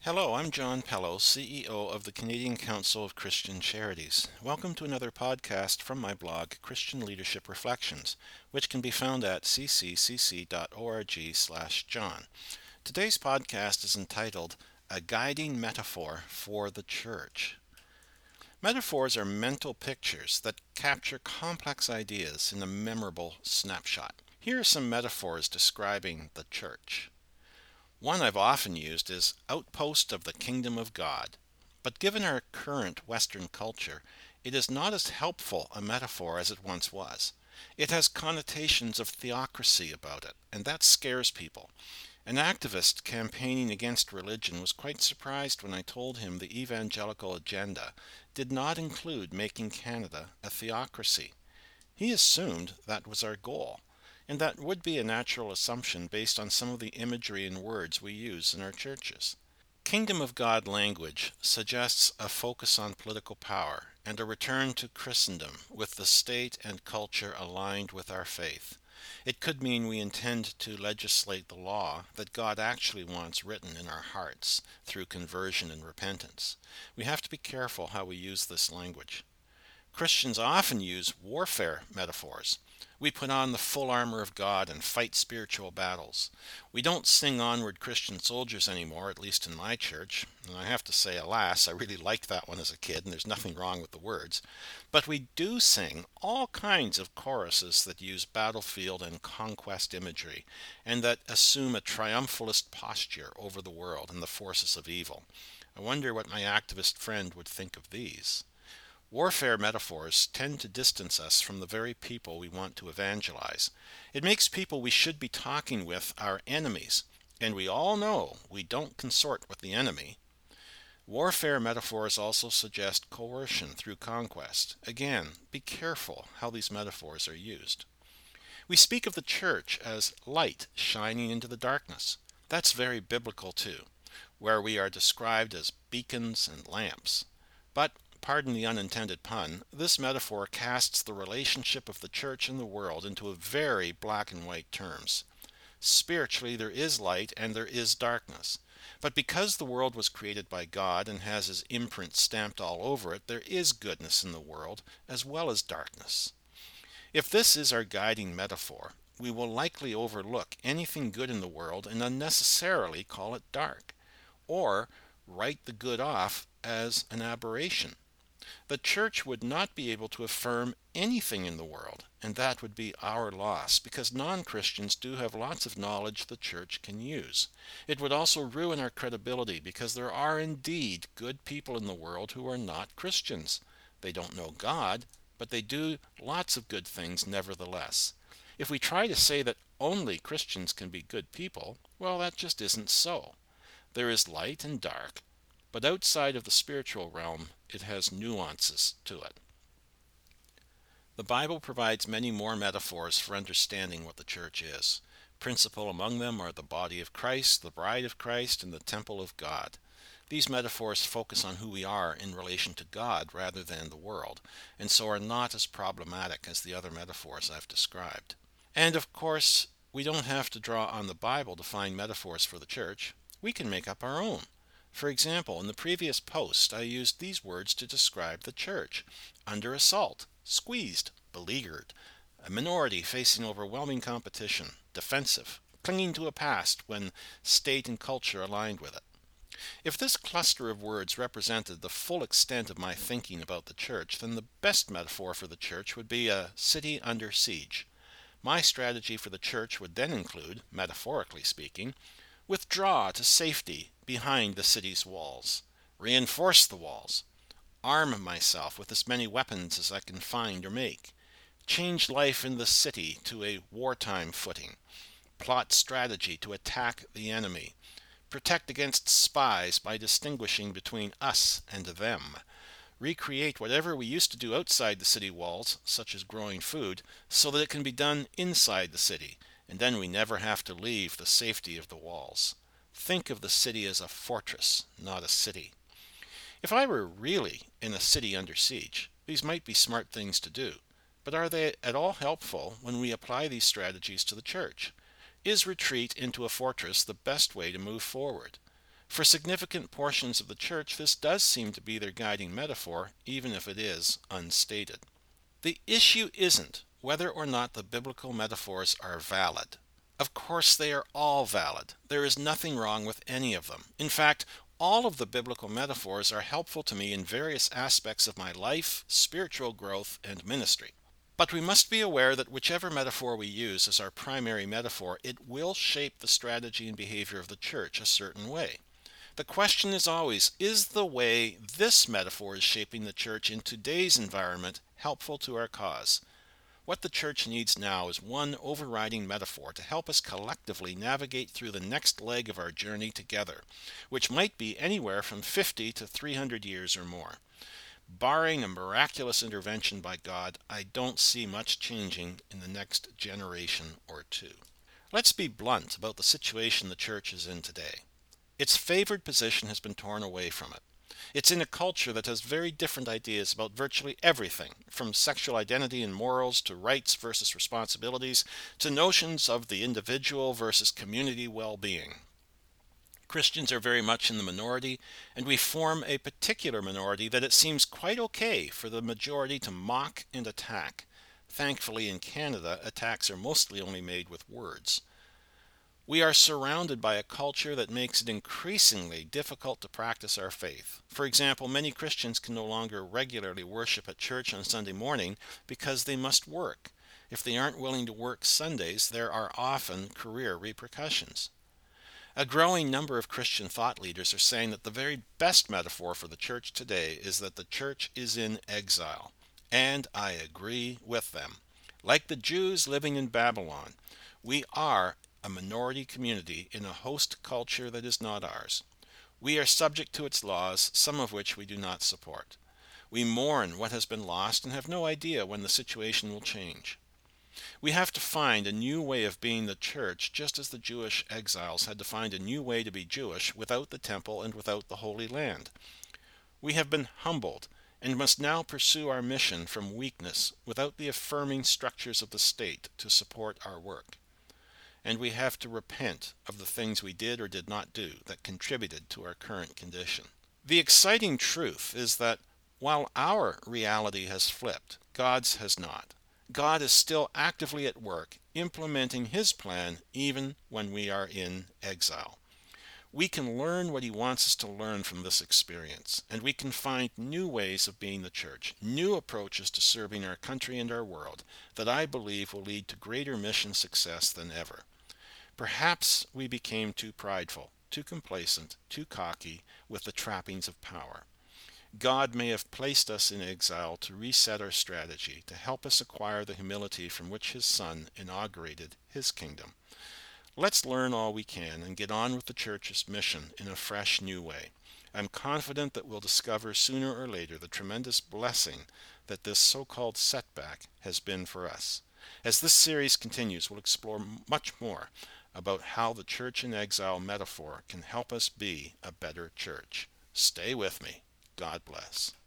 Hello, I'm John Pello, CEO of the Canadian Council of Christian Charities. Welcome to another podcast from my blog, Christian Leadership Reflections, which can be found at ccc.org/John. Today's podcast is entitled A Guiding Metaphor for the Church. Metaphors are mental pictures that capture complex ideas in a memorable snapshot. Here are some metaphors describing the church. One I've often used is outpost of the kingdom of God. But given our current Western culture, it is not as helpful a metaphor as it once was. It has connotations of theocracy about it, and that scares people. An activist campaigning against religion was quite surprised when I told him the evangelical agenda did not include making Canada a theocracy. He assumed that was our goal, and that would be a natural assumption based on some of the imagery and words we use in our churches. Kingdom of God language suggests a focus on political power and a return to Christendom with the state and culture aligned with our faith. It could mean we intend to legislate the law that God actually wants written in our hearts through conversion and repentance. We have to be careful how we use this language. Christians often use warfare metaphors. We put on the full armor of God and fight spiritual battles. We don't sing Onward Christian Soldiers anymore, at least in my church. And I have to say, alas, I really liked that one as a kid, and there's nothing wrong with the words. But we do sing all kinds of choruses that use battlefield and conquest imagery, and that assume a triumphalist posture over the world and the forces of evil. I wonder what my activist friend would think of these. Warfare metaphors tend to distance us from the very people we want to evangelize. It makes people we should be talking with our enemies, and we all know we don't consort with the enemy. Warfare metaphors also suggest coercion through conquest. Again, be careful how these metaphors are used. We speak of the church as light shining into the darkness. That's very biblical too, where we are described as beacons and lamps. But pardon the unintended pun, this metaphor casts the relationship of the church and the world into a very black and white terms. Spiritually, there is light and there is darkness. But because the world was created by God and has his imprint stamped all over it, there is goodness in the world as well as darkness. If this is our guiding metaphor, we will likely overlook anything good in the world and unnecessarily call it dark, or write the good off as an aberration. The church would not be able to affirm anything in the world, and that would be our loss, because non-Christians do have lots of knowledge the church can use. It would also ruin our credibility, because there are indeed good people in the world who are not Christians. They don't know God, but they do lots of good things nevertheless. If we try to say that only Christians can be good people, well, that just isn't so. There is light and dark, but outside of the spiritual realm, it has nuances to it. The Bible provides many more metaphors for understanding what the church is. Principal among them are the body of Christ, the bride of Christ, and the temple of God. These metaphors focus on who we are in relation to God rather than the world, and so are not as problematic as the other metaphors I've described. And of course, we don't have to draw on the Bible to find metaphors for the church. We can make up our own. For example, in the previous post, I used these words to describe the church: under assault, squeezed, beleaguered, a minority facing overwhelming competition, defensive, clinging to a past when state and culture aligned with it. If this cluster of words represented the full extent of my thinking about the church, then the best metaphor for the church would be a city under siege. My strategy for the church would then include, metaphorically speaking, withdraw to safety behind the city's walls, reinforce the walls, arm myself with as many weapons as I can find or make, change life in the city to a wartime footing, plot strategy to attack the enemy, protect against spies by distinguishing between us and them, recreate whatever we used to do outside the city walls, such as growing food, so that it can be done inside the city, and then we never have to leave the safety of the walls. Think of the city as a fortress, not a city. If I were really in a city under siege, these might be smart things to do, but are they at all helpful when we apply these strategies to the church? Is retreat into a fortress the best way to move forward? For significant portions of the church, this does seem to be their guiding metaphor, even if it is unstated. The issue isn't whether or not the biblical metaphors are valid. Of course, they are all valid. There is nothing wrong with any of them. In fact, all of the biblical metaphors are helpful to me in various aspects of my life, spiritual growth, and ministry. But we must be aware that whichever metaphor we use as our primary metaphor, it will shape the strategy and behavior of the church a certain way. The question is always, is the way this metaphor is shaping the church in today's environment helpful to our cause? What the church needs now is one overriding metaphor to help us collectively navigate through the next leg of our journey together, which might be anywhere from 50 to 300 years or more. Barring a miraculous intervention by God, I don't see much changing in the next generation or two. Let's be blunt about the situation the church is in today. Its favored position has been torn away from it. It's in a culture that has very different ideas about virtually everything, from sexual identity and morals to rights versus responsibilities to notions of the individual versus community well-being. Christians are very much in the minority, and we form a particular minority that it seems quite okay for the majority to mock and attack. Thankfully, in Canada, attacks are mostly only made with words. We are surrounded by a culture that makes it increasingly difficult to practice our faith. For example, many Christians can no longer regularly worship at church on Sunday morning because they must work. If they aren't willing to work Sundays, there are often career repercussions. A growing number of Christian thought leaders are saying that the very best metaphor for the church today is that the church is in exile. And I agree with them. Like the Jews living in Babylon, we are a minority community in a host culture that is not ours. We are subject to its laws, some of which we do not support. We mourn what has been lost and have no idea when the situation will change. We have to find a new way of being the church, just as the Jewish exiles had to find a new way to be Jewish without the temple and without the Holy Land. We have been humbled and must now pursue our mission from weakness without the affirming structures of the state to support our work. And we have to repent of the things we did or did not do that contributed to our current condition. The exciting truth is that while our reality has flipped, God's has not. God is still actively at work, implementing His plan even when we are in exile. We can learn what He wants us to learn from this experience, and we can find new ways of being the church, new approaches to serving our country and our world that I believe will lead to greater mission success than ever. Perhaps we became too prideful, too complacent, too cocky with the trappings of power. God may have placed us in exile to reset our strategy, to help us acquire the humility from which His Son inaugurated His kingdom. Let's learn all we can and get on with the church's mission in a fresh new way. I'm confident that we'll discover sooner or later the tremendous blessing that this so-called setback has been for us. As this series continues, we'll explore much more about how the church in exile metaphor can help us be a better church. Stay with me. God bless.